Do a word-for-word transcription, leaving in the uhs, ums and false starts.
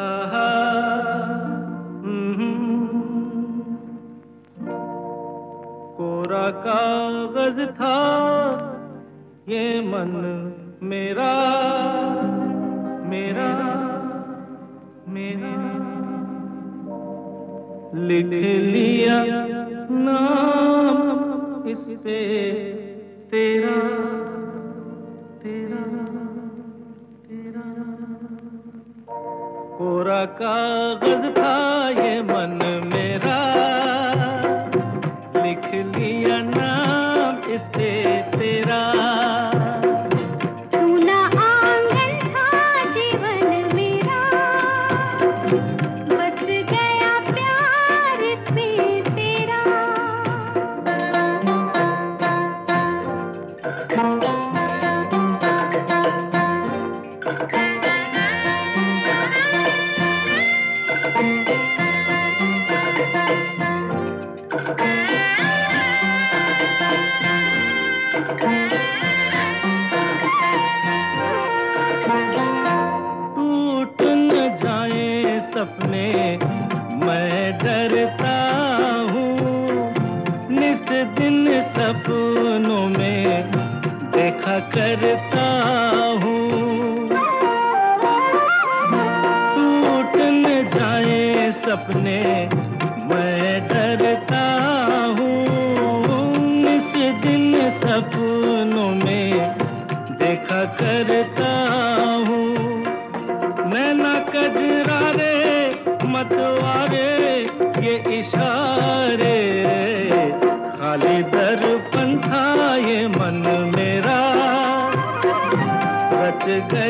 आहा, कोरा कागज था ये मन मेरा, मेरा मेरा, लिख लिया नाम इस पे तेरा, तेरा तेरा। कोरा कागज था ये मन मेरा, लिख लिया नाम इस पे तेरा। सूना आंगन था जीवन मेरा, बस गया प्यार इसमें तेरा। टूट न जाए सपने मैं डरता हूँ, निस दिन सपनों में देखा करता हूँ। टूट न जाए सपने मैं डरता हूँ, निस दिन सपनों में देखा करता हूँ। नैना कजरारे मतवारे ये इशारे, खाली दर्पण था ये मन मेरा, रच गया